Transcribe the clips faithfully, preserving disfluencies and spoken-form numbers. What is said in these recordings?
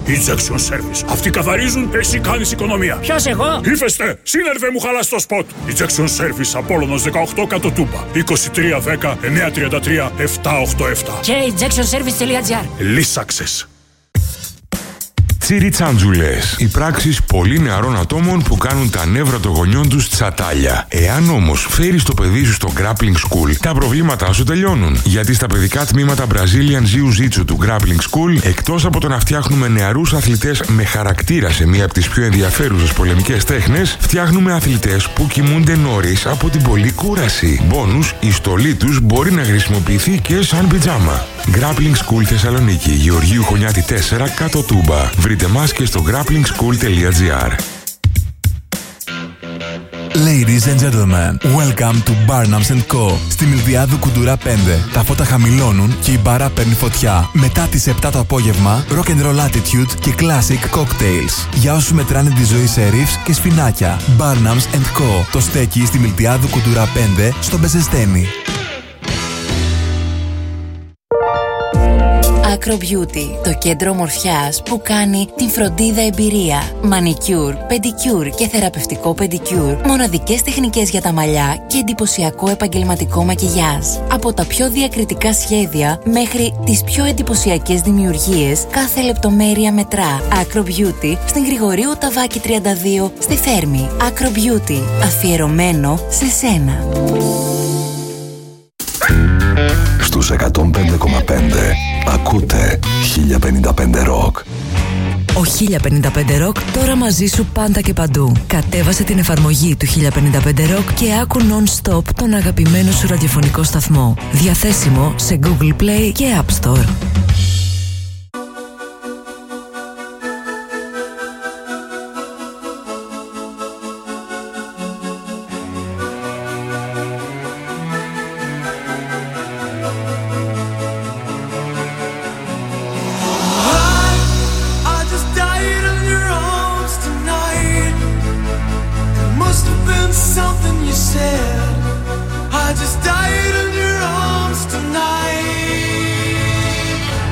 Injection Service. Αυτοί καθαρίζουν, εσύ κάνεις οικονομία. Ποιος εγώ? Ύφεστε, σύνερβε μου χαλάς το σποτ. Injection Service Απόλλωνος δεκαοκτώ κάτω Τούμπα. είκοσι τρία δέκα εννιακόσια τριάντα τρία επτακόσια ογδόντα επτά. Και injection service τελεία τζι άρ. Λύσαξες. Τσιριτσάντζουλες. Οι πράξεις πολύ νεαρών ατόμων που κάνουν τα νεύρα των γονιών τους τσατάλια. Εάν όμως φέρεις το παιδί σου στο Grappling School, τα προβλήματά σου τελειώνουν. Γιατί στα παιδικά τμήματα Brazilian Jiu-Jitsu του Grappling School, εκτός από το να φτιάχνουμε νεαρούς αθλητές με χαρακτήρα σε μία από τις πιο ενδιαφέρουσες πολεμικές τέχνες, φτιάχνουμε αθλητές που κοιμούνται νωρίς από την πολλή κούραση. Μπόνους, η στολή τους μπορεί να χρησιμοποιηθεί και σαν πιτζάμα. Grappling School Θεσσαλονίκη, Γεωργίου Χωνιάτη τέσσερα, κάτω Τούμπα. Βρείτε μας και στο grappling school τελεία τζι άρ. Ladies and gentlemen, welcome to Barnums and Co. Στη Μιλδιάδου Κουντουρά πέντε. Τα φώτα χαμηλώνουν και η μπάρα παίρνει φωτιά. Μετά τις επτά το απόγευμα, rock and roll attitude και classic cocktails. Για όσους μετράνε τη ζωή σε ρίφς και σφινάκια. Barnums and Co. Το στέκει στη Μιλδιάδου Κουντουρά πέντε, στο Μπεζεστένι. Acro Beauty, το κέντρο ομορφιάς που κάνει την φροντίδα εμπειρία. Μανικιούρ, πεντικιούρ και θεραπευτικό πεντικιούρ. Μοναδικές τεχνικές για τα μαλλιά και εντυπωσιακό επαγγελματικό μακιγιάζ. Από τα πιο διακριτικά σχέδια μέχρι τις πιο εντυπωσιακές δημιουργίες, κάθε λεπτομέρεια μετρά. Acro Beauty στην Γρηγορίου Ταβάκη τριάντα δύο στη Θέρμη. Acro Beauty, αφιερωμένο σε σένα. Στους εκατόν πέντε κόμμα πέντε ακούτε χίλια πενήντα πέντε Rock. Ο χίλια πενήντα πέντε Rock τώρα μαζί σου πάντα και παντού. Κατέβασε την εφαρμογή του χίλια πενήντα πέντε Rock και άκου non-stop τον αγαπημένο σου ραδιοφωνικό σταθμό. Διαθέσιμο σε Google Play και App Store. I just died in your arms tonight.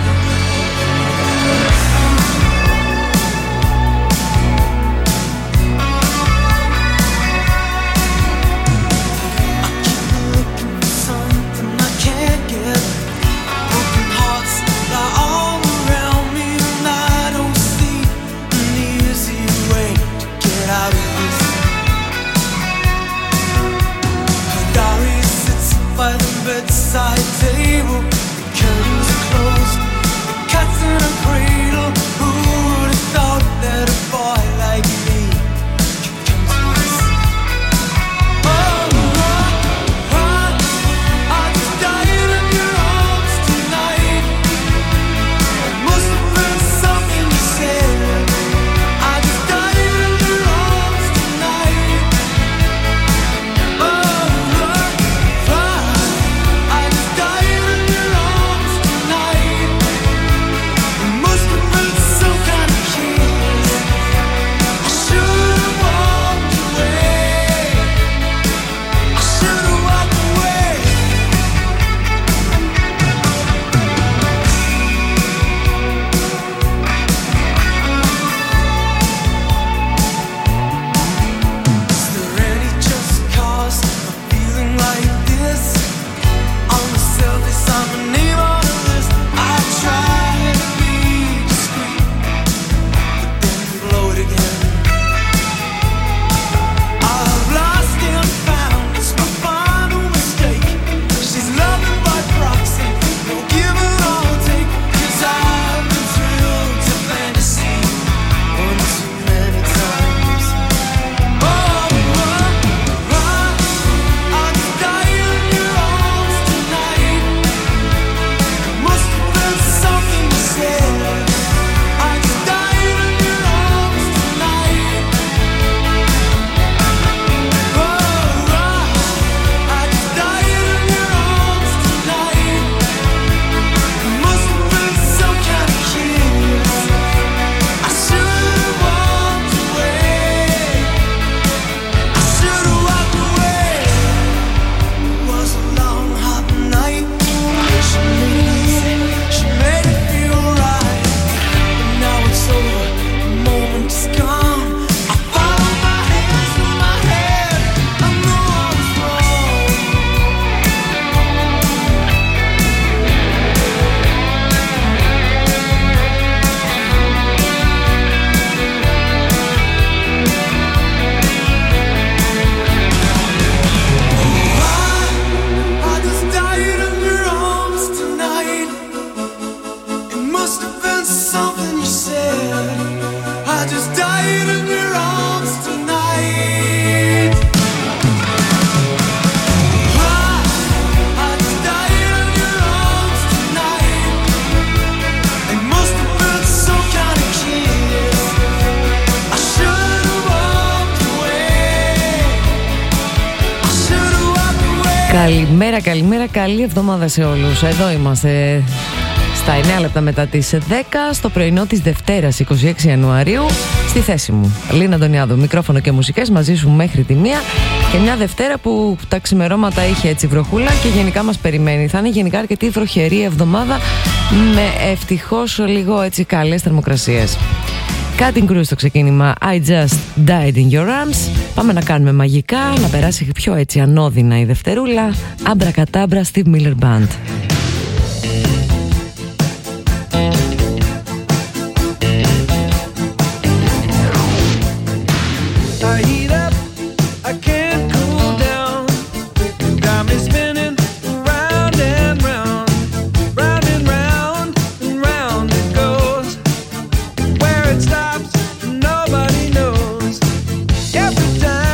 Καλημέρα, καλημέρα, καλή εβδομάδα σε όλους. Εδώ είμαστε στα εννέα λεπτά μετά τις δέκα, στο πρωινό της Δευτέρας είκοσι έξι Ιανουαρίου. Στη θέση μου, Λίνα Αντωνιάδου, μικρόφωνο και μουσικές μαζί σου μέχρι τη μία. Και μια Δευτέρα που τα ξημερώματα είχε έτσι βροχούλα και γενικά μας περιμένει. Θα είναι γενικά αρκετή βροχερή εβδομάδα με ευτυχώς λίγο έτσι καλές θερμοκρασίες. Cutting Crew στο ξεκίνημα, I Just Died in Your Arms. Πάμε να κάνουμε μαγικά, να περάσει πιο έτσι ανώδυνα η Δευτερούλα. Abracadabra, Steve Miller Band.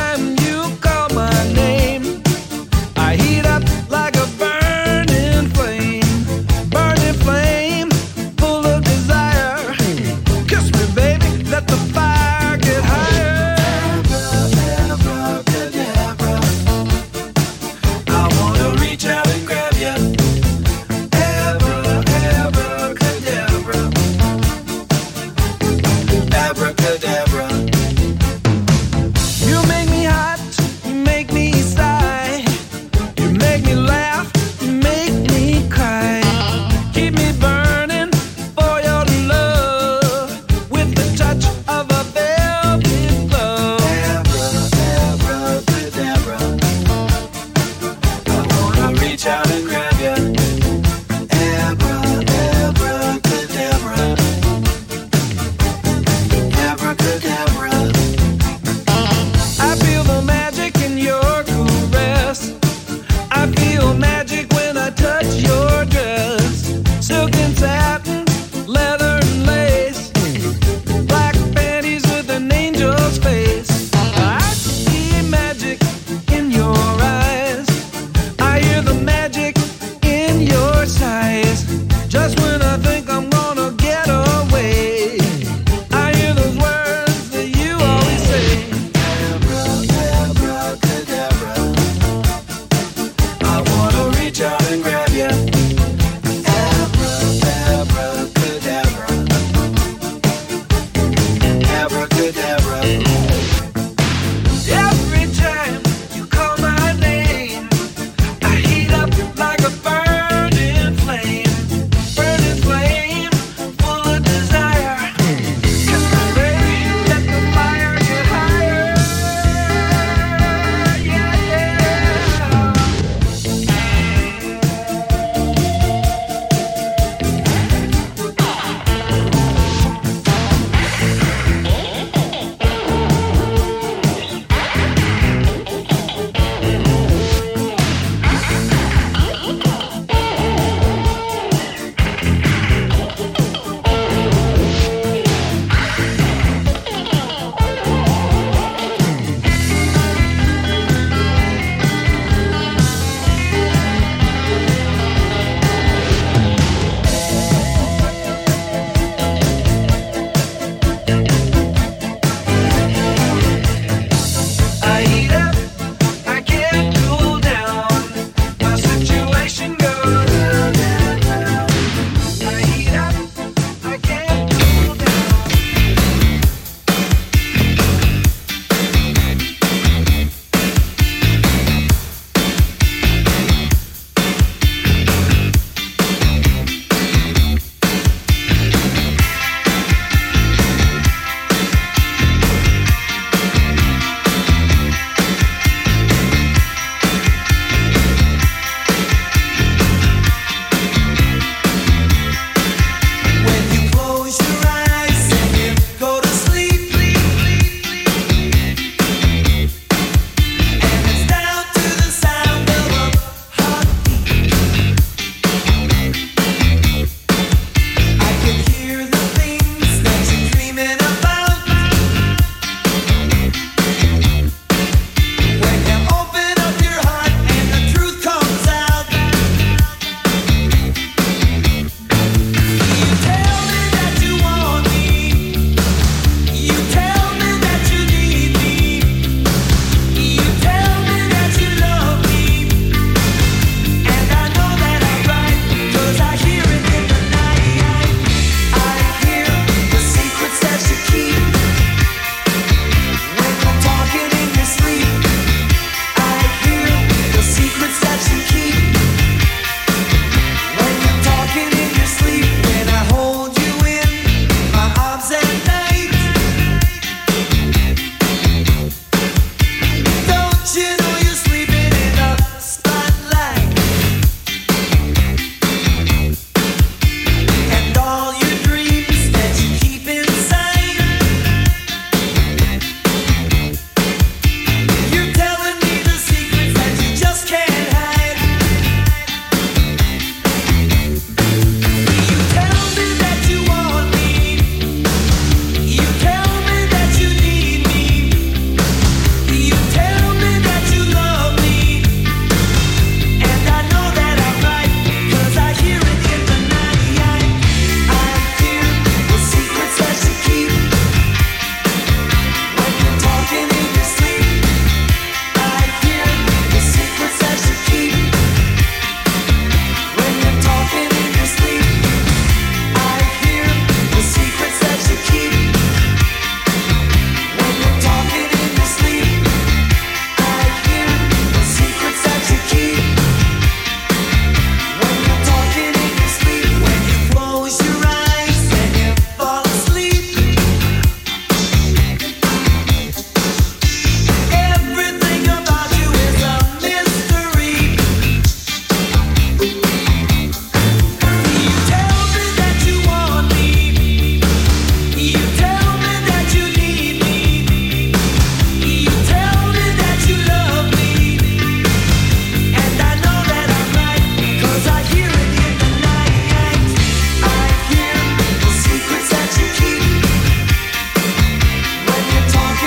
Like a burning flame.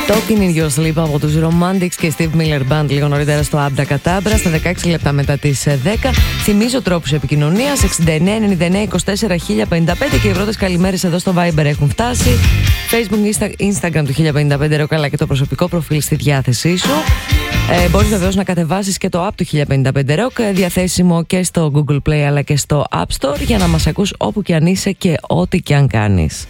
Talking in Your Sleep από τους Romantics και Steve Miller Band λίγο νωρίτερα στο Abracadabra στα δεκαέξι λεπτά μετά τις δέκα. Θυμίζω τρόπους επικοινωνίας εξήντα εννέα ενενήντα εννέα είκοσι τέσσερα χίλια πενήντα πέντε και οι πρώτες καλημέρες εδώ στο Viber έχουν φτάσει. Facebook, Instagram του χίλια πενήντα πέντε Rock αλλά και το προσωπικό προφίλ στη διάθεσή σου. Ε, μπορείς βεβαίως να κατεβάσεις και το app του χίλια πενήντα πέντε Rock, διαθέσιμο και στο Google Play αλλά και στο App Store για να μας ακούς όπου και αν είσαι και ό,τι και αν κάνεις.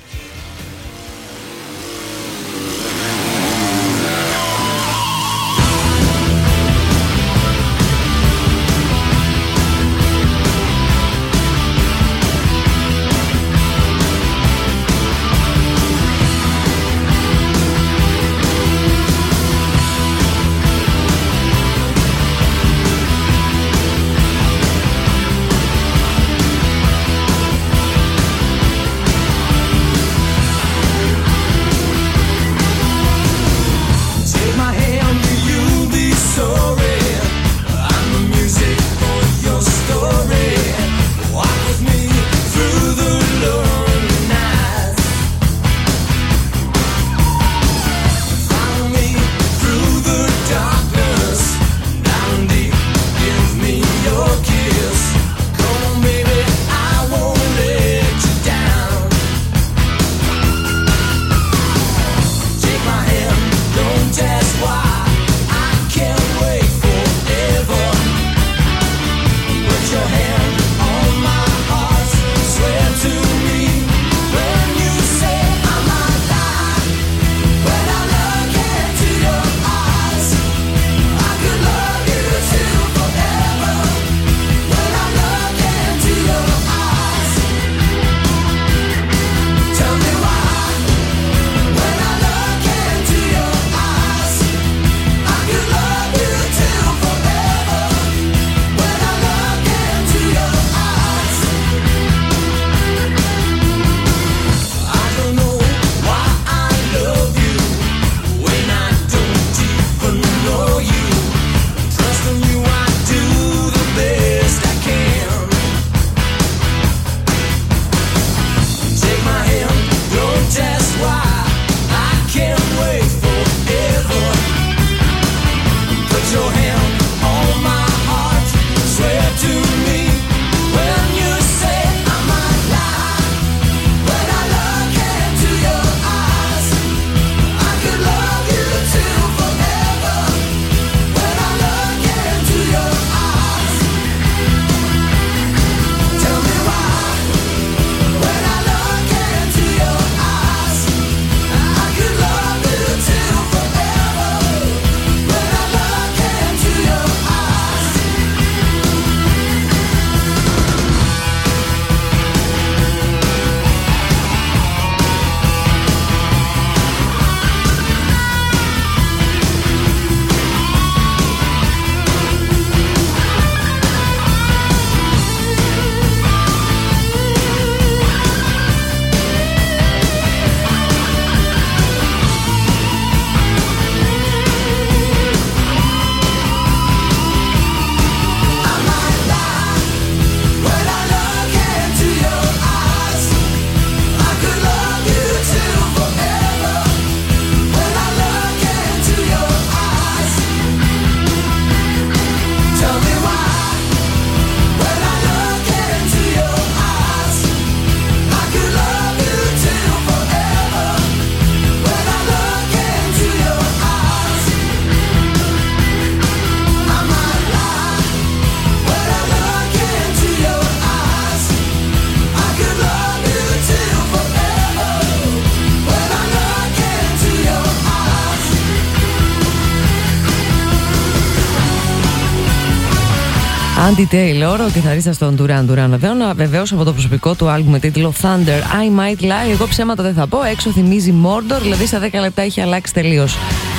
Andy Taylor, ο κιθαρίστας των Duran Duran, βεβαίως από το προσωπικό του άλμπουμ με τίτλο Thunder I Might Lie. Εγώ ψέματα δεν θα πω, έξω θυμίζει Mordor, δηλαδή στα δέκα λεπτά έχει αλλάξει τελείως.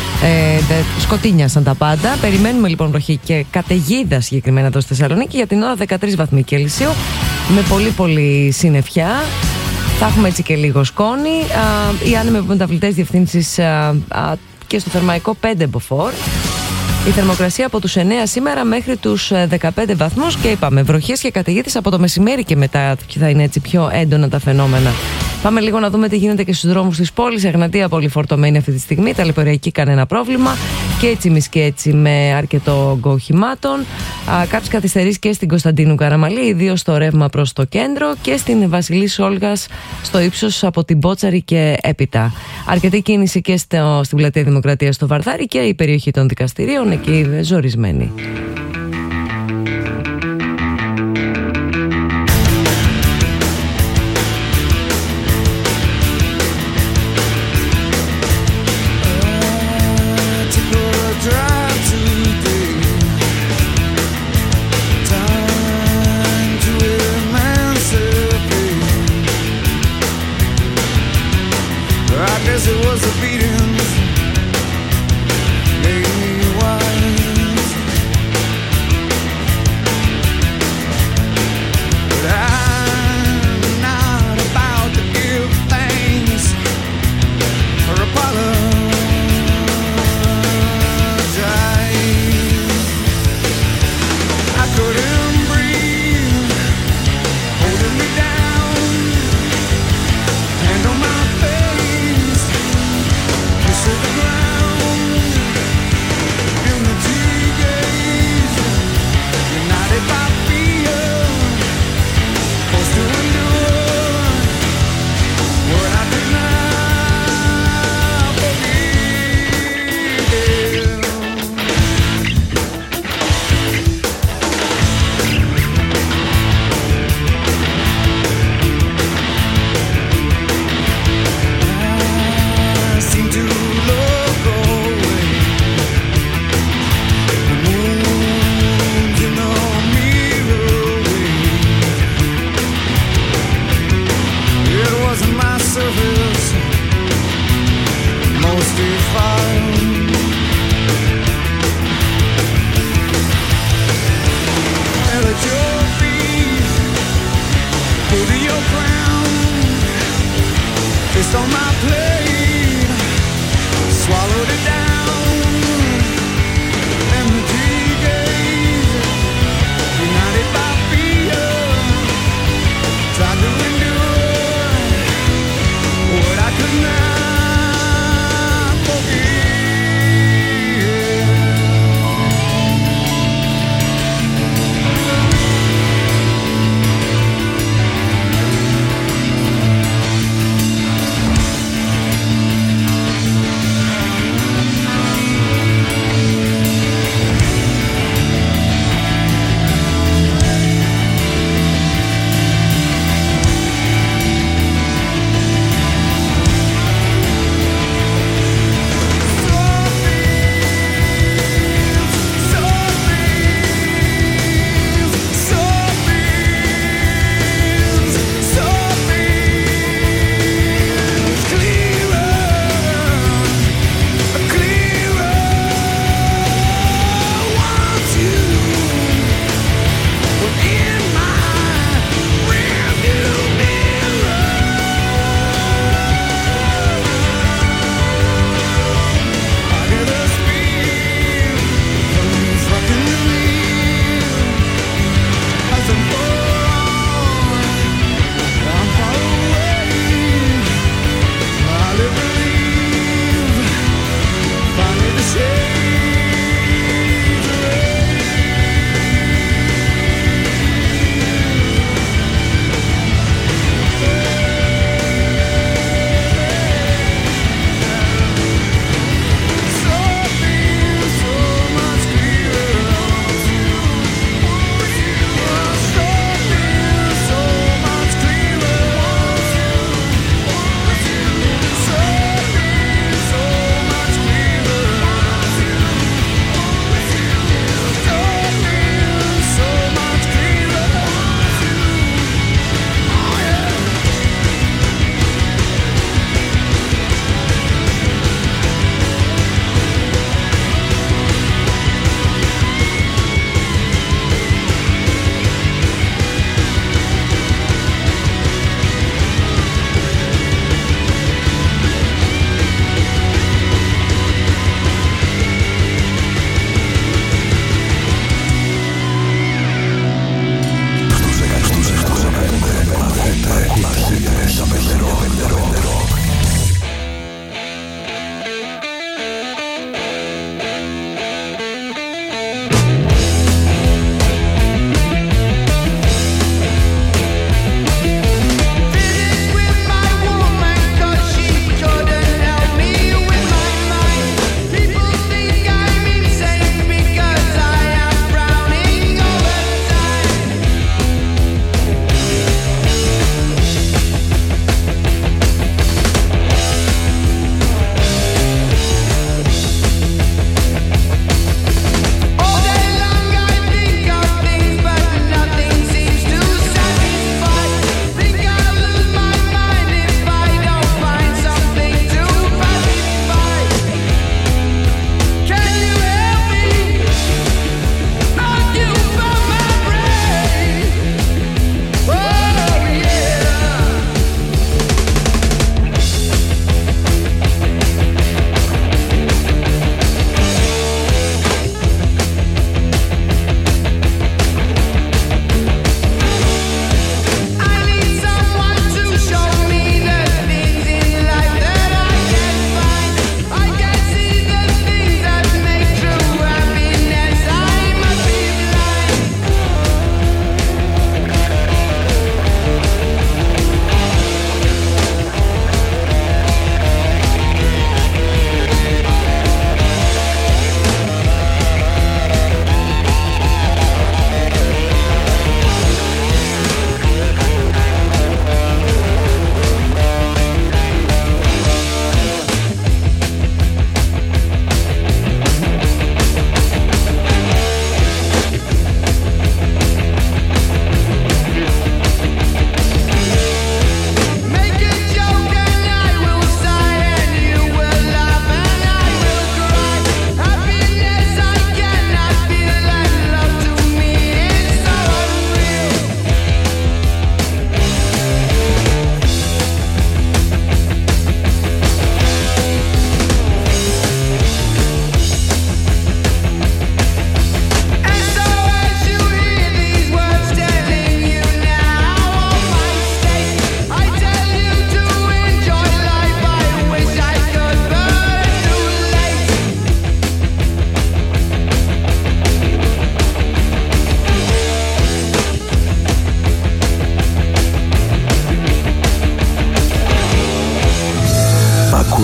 Ε, σκοτίνιασαν τα πάντα. Περιμένουμε λοιπόν βροχή και καταιγίδα συγκεκριμένα εδώ στη Θεσσαλονίκη. Για την ώρα δεκατρείς βαθμοί Κελσίου, με πολύ πολύ συννεφιά. Θα έχουμε έτσι και λίγο σκόνη. Α, οι άνεμοι μεταβλητές διευθύνσεις α, α, και στο Θερμαϊκό πέντε μποφόρ. Η θερμοκρασία από τους εννέα σήμερα μέχρι τους δεκαπέντε βαθμούς και είπαμε βροχές και καταιγίδες από το μεσημέρι και μετά και θα είναι έτσι πιο έντονα τα φαινόμενα. Πάμε λίγο να δούμε τι γίνεται και στους δρόμους της πόλης. Εγνατία πολύ φορτωμένη αυτή τη στιγμή, ταλαιπωριακή κανένα πρόβλημα. Και έτσι μη και έτσι με αρκετό όγκο οχημάτων. Κάποιες καθυστερήσεις και στην Κωνσταντίνου Καραμαλή, ιδίως στο ρεύμα προς το κέντρο, και στην Βασιλής Όλγας στο ύψος από την Μπότσαρη και έπειτα. Αρκετή κίνηση και στο, στην Πλατεία Δημοκρατίας στο Βαρδάρι και η περιοχή των δικαστηρίων, εκεί ζορισμένη.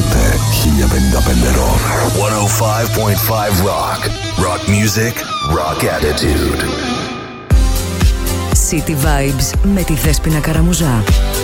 Ακούτε χίλια πενήντα πέντε Rock. εκατόν πέντε κόμμα πέντε Rock. Rock music, rock attitude. City Vibes με τη Δέσποινα Καραμουζά.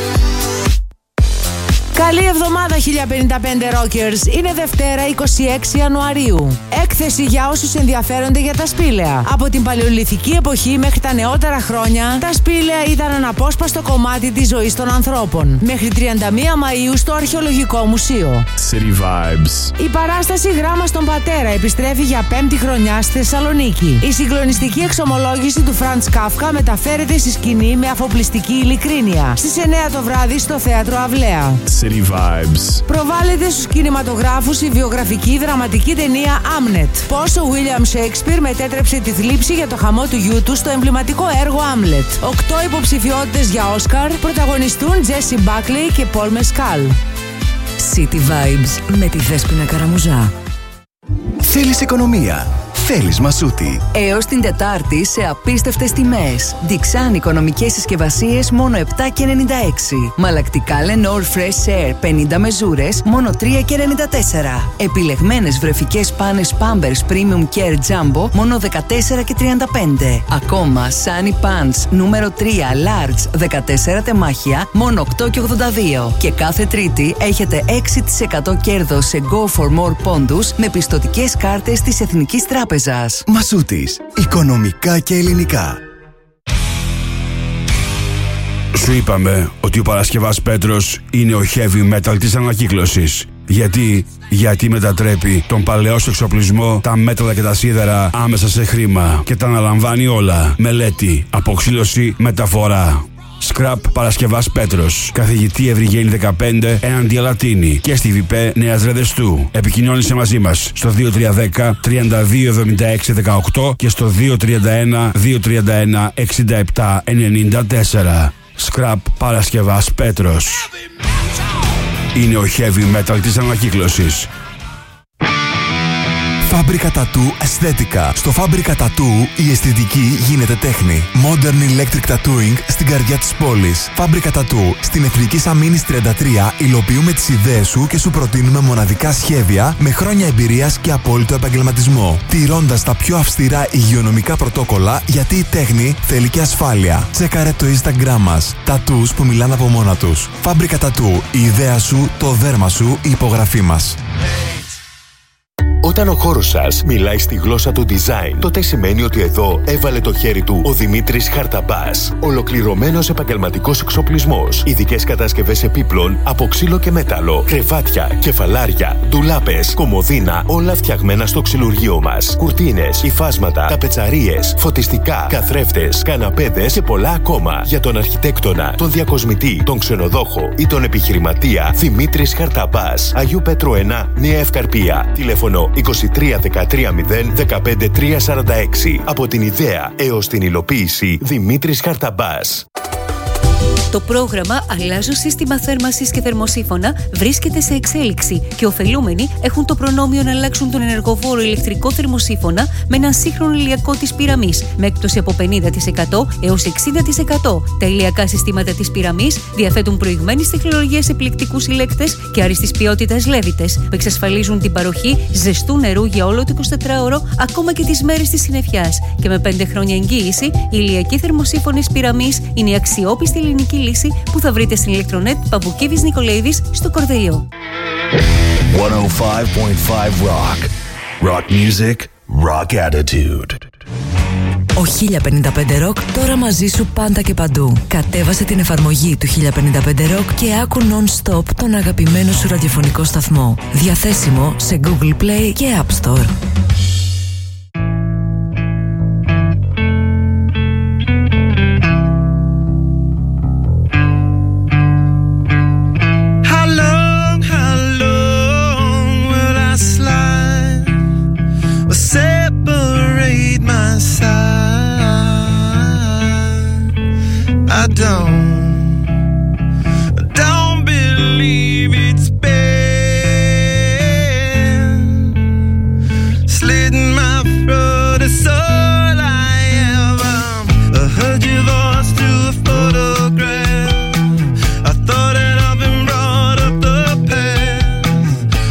Καλή εβδομάδα χίλια πενήντα πέντε Rockers. Είναι Δευτέρα είκοσι έξι Ιανουαρίου. Έκθεση για όσους ενδιαφέρονται για τα σπήλαια. Από την παλαιολιθική εποχή μέχρι τα νεότερα χρόνια, τα σπήλαια ήταν αναπόσπαστο κομμάτι της ζωής των ανθρώπων. Μέχρι τριάντα μία Μαΐου στο Αρχαιολογικό Μουσείο. City Vibes. Η παράσταση Γράμμα στον Πατέρα επιστρέφει για πέμπτη χρονιά στη Θεσσαλονίκη. Η συγκλονιστική εξομολόγηση του Φραντς Κάφκα μεταφέρεται στη σκηνή με αφοπλιστική ειλικρίνεια. Στις εννιά το βράδυ στο Θέατρο Αυλαία. City Vibes. Προβάλλεται στους κινηματογράφους η βιογραφική δραματική ταινία Άμνετ. Πώς ο Βίλιαμ Σέικσπιρ μετέτρεψε τη θλίψη για το χαμό του γιού του στο εμβληματικό έργο Άμλετ. Οκτώ υποψηφιότητες για Όσκαρ πρωταγωνιστούν Τζέσι Μπάκλεϊ και Πολ Μεσκάλ. City Vibes με τη Δέσποινα Καραμουζά. Θέλεις οικονομία? Θέλεις Μασούτη. Έως την Τετάρτη σε απίστευτες τιμές. Dixan οικονομικές συσκευασίες μόνο επτά και ενενήντα έξι. Μαλακτικά Lenor Fresh Air πενήντα μεζούρες μόνο τρία και ενενήντα τέσσερα. Επιλεγμένες βρεφικές πάνες Pampers Premium Care Jumbo μόνο δεκατέσσερα και τριάντα πέντε. Ακόμα Sunny Pants νούμερο τρία Large δεκατέσσερα τεμάχια μόνο οκτώ και ογδόντα δύο. Και κάθε Τρίτη έχετε έξι τοις εκατό κέρδος σε Go for More πόντους με πιστωτικές κάρτες της Εθνικής Τράπεζας. Μασούτης. Οικονομικά και ελληνικά. Σου είπαμε ότι ο Παρασκευάς Πέτρος είναι ο heavy metal της ανακύκλωσης. Γιατί, γιατί μετατρέπει τον παλαιό σου εξοπλισμό, τα μέταλλα και τα σίδερα άμεσα σε χρήμα και τα αναλαμβάνει όλα. Μελέτη, αποξήλωση, μεταφορά. Scrap Παρασκευάς Πέτρος. Καθηγητή Ευρυγένη δεκαπέντε έναντι Αλατίνη και στη ΒΙΠΕ Νέας Ρεδεστού. Επικοινώνησε μαζί μας στο δύο τρία ένα μηδέν τριάντα δύο εβδομήντα έξι δεκαοκτώ και στο δύο τρία ένα δύο τρία ένα εξήντα επτά ενενήντα τέσσερα. Scrap Παρασκευάς Πέτρος. Είναι ο heavy metal της ανακύκλωσης. Φάμπρικα Τατού Αισθέτικα. Στο Φάμπρικα Τατού η αισθητική γίνεται τέχνη. Modern Electric Tattooing στην καρδιά της πόλης. Φάμπρικα Τατού στην Εθνική Αμήνης τριάντα τρία υλοποιούμε τις ιδέες σου και σου προτείνουμε μοναδικά σχέδια με χρόνια εμπειρίας και απόλυτο επαγγελματισμό. Τηρώντας τα πιο αυστηρά υγειονομικά πρωτόκολλα, γιατί η τέχνη θέλει και ασφάλεια. Τσέκαρε το Instagram μας. Τατούς που μιλάνε από μόνα τους. Φάμπρικα Τατού. Η ιδέα σου, το δέρμα σου, η υπογραφή μας. Όταν ο χώρος σας μιλάει στη γλώσσα του design, τότε σημαίνει ότι εδώ έβαλε το χέρι του ο Δημήτρης Χαρταμπάς. Ολοκληρωμένος επαγγελματικός εξοπλισμός, ειδικές κατασκευές επίπλων από ξύλο και μέταλλο, κρεβάτια, κεφαλάρια, ντουλάπες, κομοδίνα, όλα φτιαγμένα στο ξυλουργείο μας. Κουρτίνες, υφάσματα, ταπετσαρίες, φωτιστικά, καθρέφτες, καναπέδες και πολλά ακόμα. Για τον αρχιτέκτονα, τον διακοσμητή, τον ξενοδόχο ή τον επιχειρηματία, Δημήτρης Χαρταμπάς. Αγίου Πέτρου ένα, Νέα Ευκαρπία. Τηλέφωνο είκοσι τρία δεκατρία μηδέν δεκαπέντε τρία σαράντα έξι. Από την ιδέα έως την υλοποίηση, Δημήτρης Χαρταμπάς. Το πρόγραμμα Αλλάζω σύστημα θέρμανσης και θερμοσύφωνα βρίσκεται σε εξέλιξη και ωφελούμενοι έχουν το προνόμιο να αλλάξουν τον ενεργοβόρο ηλεκτρικό θερμοσύφωνα με έναν σύγχρονο ηλιακό της πυραμής με έκπτωση από πενήντα τοις εκατό έως εξήντα τοις εκατό. Τα ηλιακά συστήματα της πυραμής διαθέτουν προηγμένης τεχνολογίας επιλεκτικούς ηλέκτες και άριστης ποιότητας λέβητες που εξασφαλίζουν την παροχή ζεστού νερού για όλο το εικοσιτετράωρο ακόμα και τις μέρες της συννεφιάς. Και με πέντε χρόνια εγγύηση, η ηλιακή θερμοσύφωνης πυραμής είναι η αξιόπιστη ελληνική λύση που θα βρείτε στην ηλεκτρονέτ Παπουκίβης Νικολαίδης στο Κορδελιό. εκατόν πέντε κόμμα πέντε Rock. Rock music, rock attitude. Ο χίλια πενήντα πέντε Rock τώρα μαζί σου πάντα και παντού. Κατέβασε την εφαρμογή του χίλια πενήντα πέντε Rock και άκου non-stop τον αγαπημένο σου ραδιοφωνικό σταθμό. Διαθέσιμο σε Google Play και App Store. I don't, don't believe it's been slitting my throat. It's all I ever I heard your voice through a photograph. I thought that I've been brought up the past.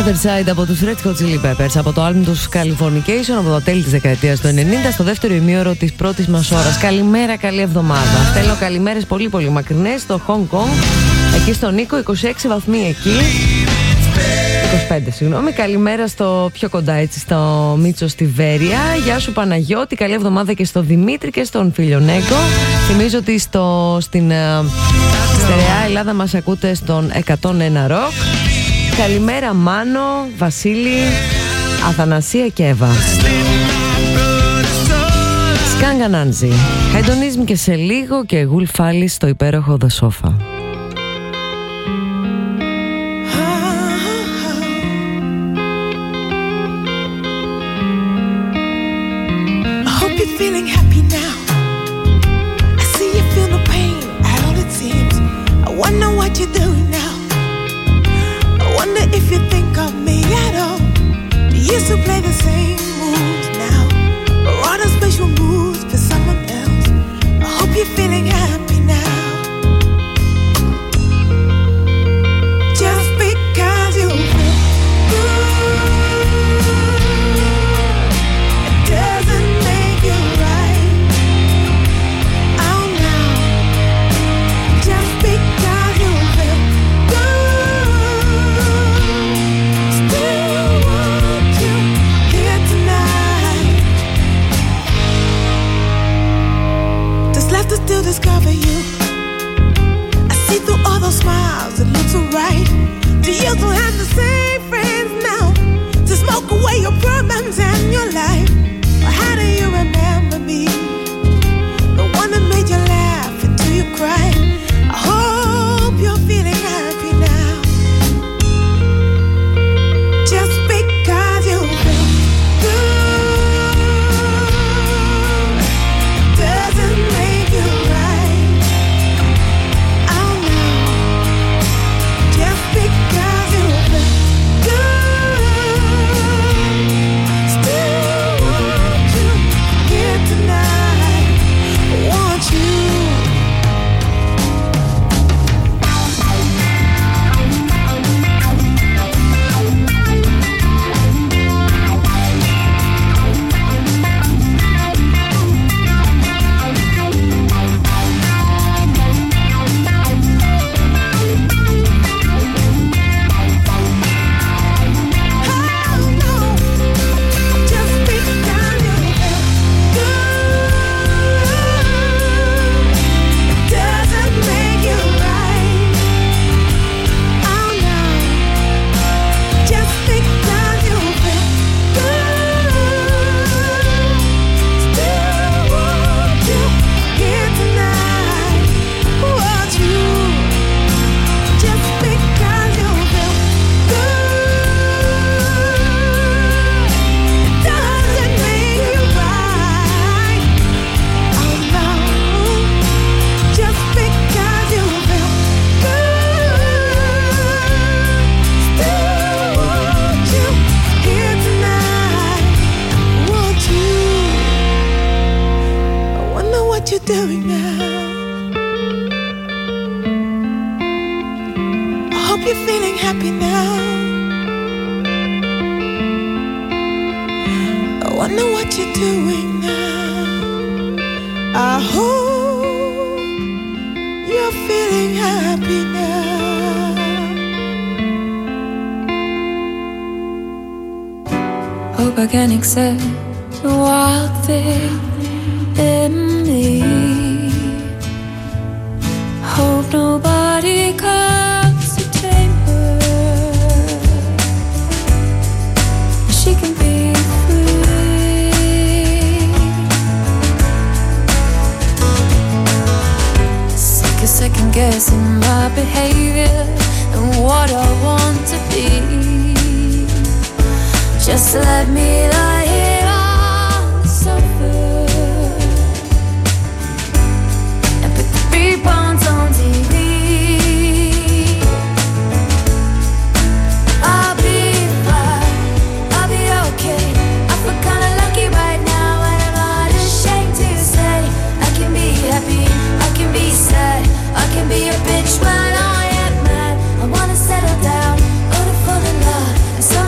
Other Side από τους Red Hot Chili Peppers, από το άλμπum τους Californication από τα τέλη της δεκαετίας του ενενήντα, στο δεύτερο ημίωρο της πρώτης μας ώρας. Καλημέρα, καλή εβδομάδα. Στέλνω καλημέρες πολύ πολύ μακρινές στο Hong Kong, εκεί στον Νίκο, είκοσι έξι βαθμοί εκεί, είκοσι πέντε συγγνώμη. Καλημέρα στο πιο κοντά, έτσι, στο Μίτσο στη Βέρεια. Γεια σου Παναγιώτη, καλή εβδομάδα και στο Δημήτρη και στον φίλιο Νέγκο. Θυμίζω ότι στο, στην uh, στερεά Ελλάδα μας ακούτε στον εκατόν ένα Rock. Καλημέρα Μάνο, Βασίλη, Αθανασία και Εύα. Σκάγκα Νάντζι, Hedonizm και σε λίγο και Γουλ Φάλι στο υπέροχο The Sofa. Feeling happy now. I see you feel no pain at all it seems. I wonder what you're doing now. I wonder if you think of me at all. You used to play the same moves now, or are the special moves for someone else? I hope you're feeling happy now. Just because you feel good, it doesn't make you right. Oh no, just because you feel good, still want you here tonight. Just left to still discover you. I see through all those smiles, it looks so right. Do you still have the same friends now to smoke away your problems and your life? Or how do you remember me? The one that made you laugh until you cried. I hope you're feeling happy now. Just because you feel good doesn't make you right. Oh no, just because you feel good, still want you here tonight. Want you. Doing now. I hope you're feeling happy now. I wonder what you're doing now. I hope you're feeling happy now. Hope I can accept the wild thing in me. Hope nobody comes to tame her. She can be free. Sick of second guessing my behavior and what I want to be. Just let me lie here on the sofa. Bones on T V. I'll be fine, I'll be okay. I feel kinda lucky right now, and I'm not ashamed to say I can be happy, I can be sad, I can be a bitch when I am mad. I wanna settle down, wanna fall in love, and so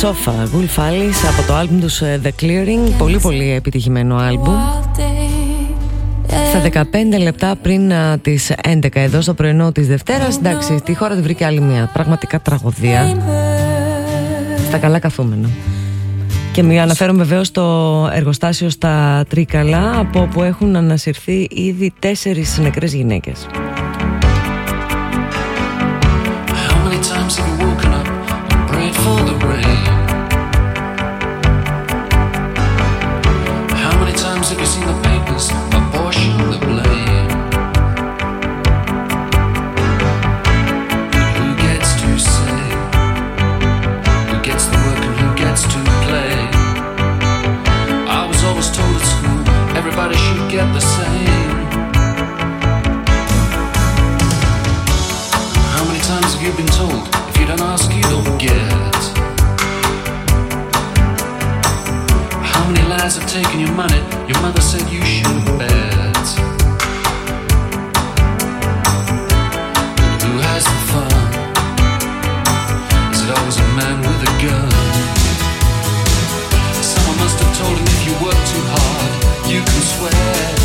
Sofa, Wolf Alice από το άλμπουμ τους The Clearing. Πολύ πολύ επιτυχημένο άλμπουμ. Στα δεκαπέντε λεπτά πριν α, τις έντεκα εδώ στο πρωινό της Δευτέρας. Εντάξει, τη χώρα τη βρήκε άλλη μια πραγματικά τραγωδία. Στα καλά καθούμενα. Και μη αναφέρομαι βεβαίως στο εργοστάσιο στα Τρίκαλα, από όπου έχουν ανασυρθεί ήδη τέσσερις νεκρές γυναίκες. Everybody should get the same. How many times have you been told, if you don't ask, you don't get? How many lies have taken your money, your mother said you shouldn't bet? Who has the fun? Is it always a man with a gun? Someone must have told him if you work too hard, you can sweat.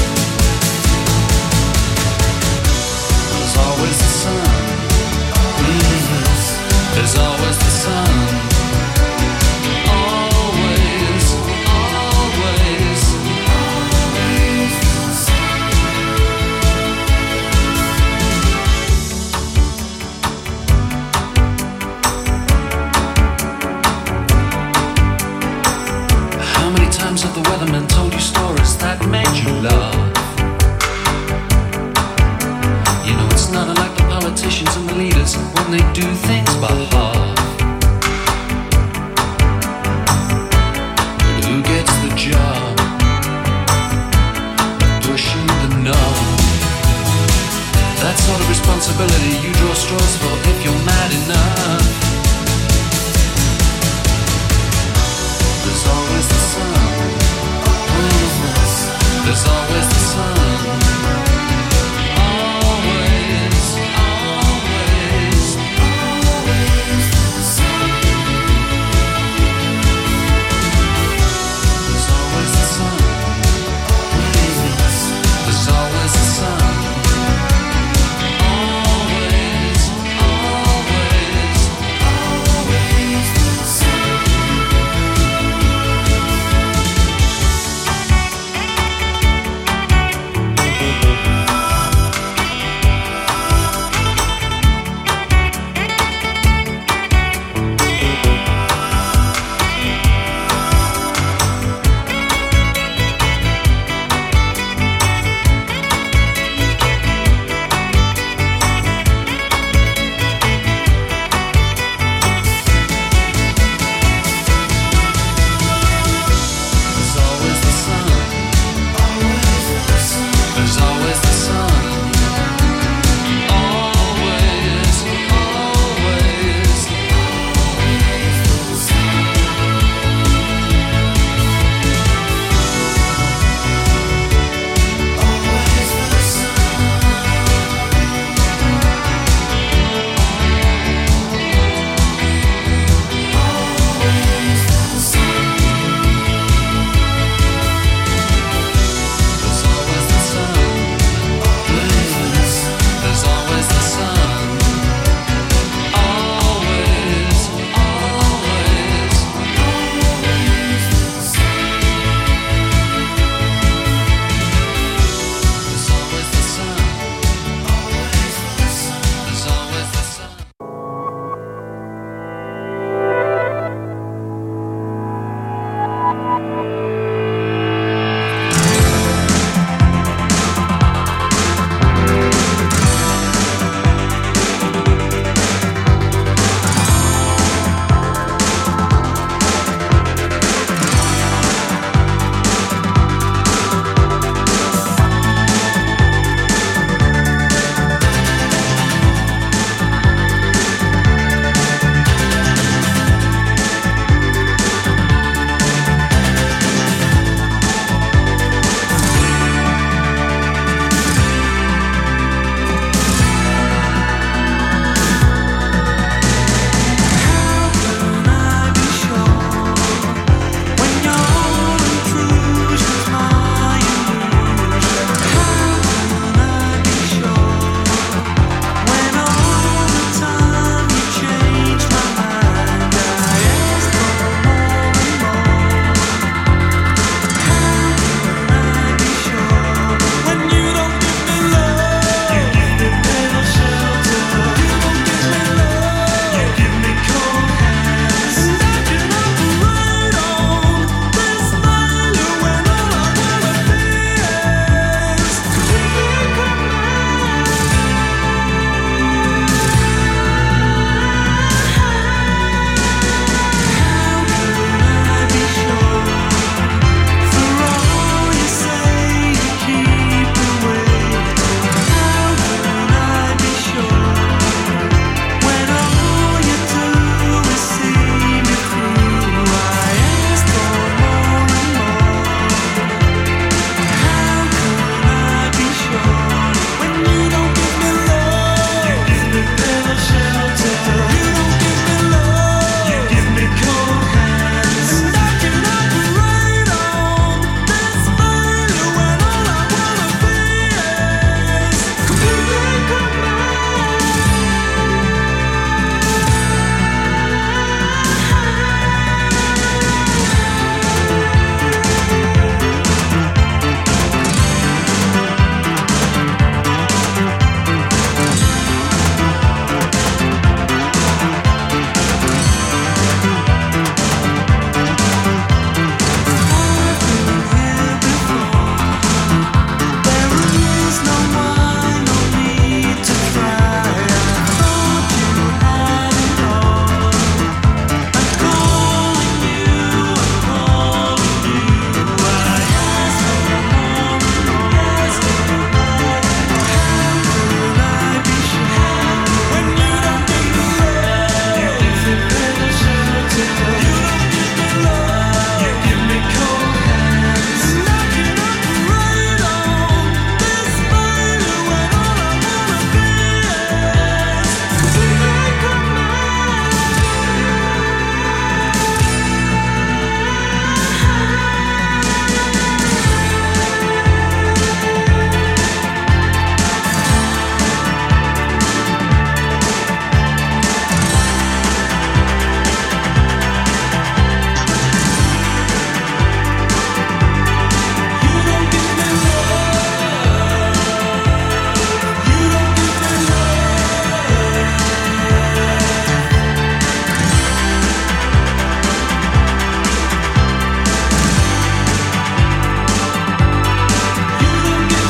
There's always the sun. Mm-hmm. There's always the sun. Always, always, always the sun. How many times have the weathermen told you stories that made you laugh? You know it's not unlike the politicians and the leaders when they do things by half. But who gets the job? Pushing the knob. That sort of responsibility you draw straws for if you're mad enough. There's always the sun. There's always the sun. Always, always, always the sun. There's always the sun. There's always the sun. Always, always, always the sun.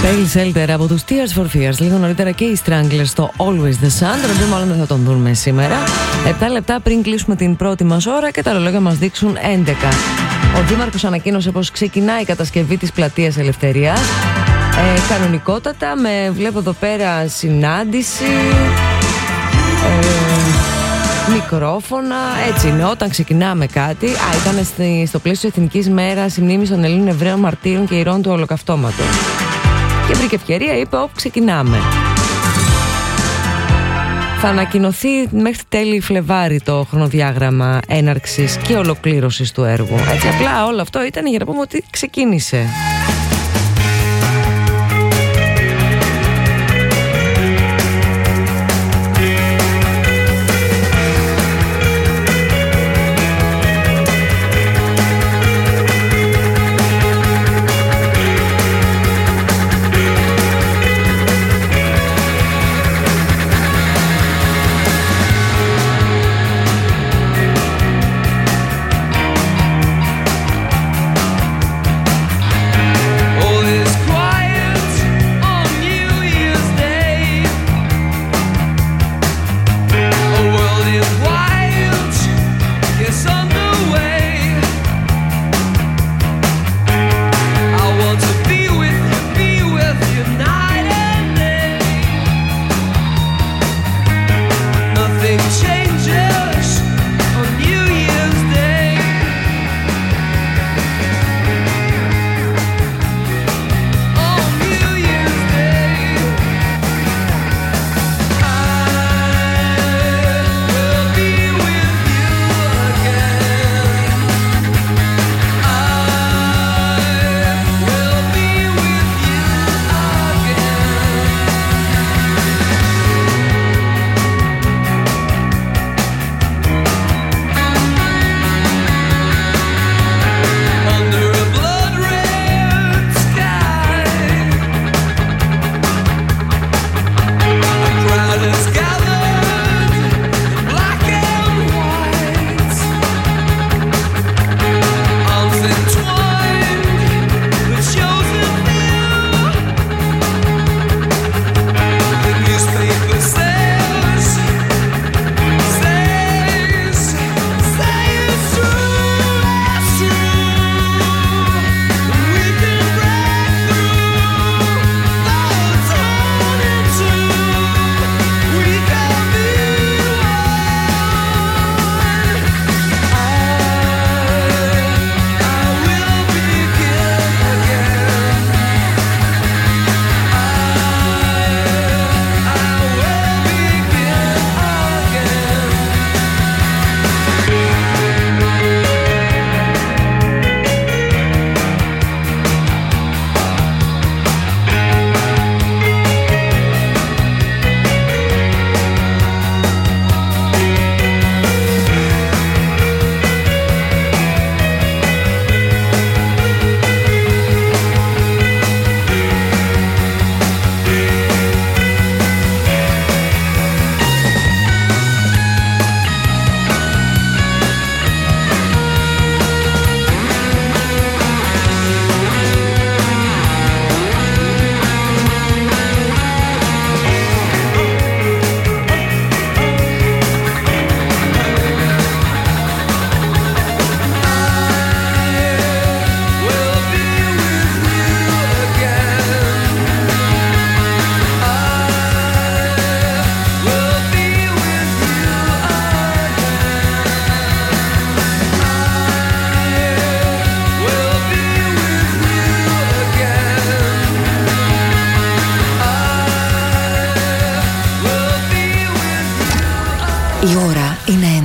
Pale Shelter από τους Tears for Fears. Λίγο νωρίτερα και οι Stranglers στο Always the Sun. Τον οποίο μάλλον δεν θα τον δούμε σήμερα. επτά λεπτά πριν κλείσουμε την πρώτη μας ώρα και τα ρολόγια μας δείξουν έντεκα. Ο Δήμαρχος ανακοίνωσε πως ξεκινάει η κατασκευή της Πλατείας Ελευθερίας. Ε, κανονικότατα, με βλέπω εδώ πέρα συνάντηση, ε, μικρόφωνα, έτσι είναι. Όταν ξεκινάμε κάτι, α, ήταν στη, στο πλαίσιο Εθνικής Μέρας η μνήμη των Ελλήνων Εβραίων Μαρτύρων και Ηρώων του Ολοκαυτώματος. Και βρήκε ευκαιρία, είπε, όπου ξεκινάμε. Θα ανακοινωθεί μέχρι τέλη Φλεβάρι το χρονοδιάγραμμα έναρξης και ολοκλήρωσης του έργου. Έτσι, απλά όλο αυτό ήταν για να πούμε ότι ξεκίνησε.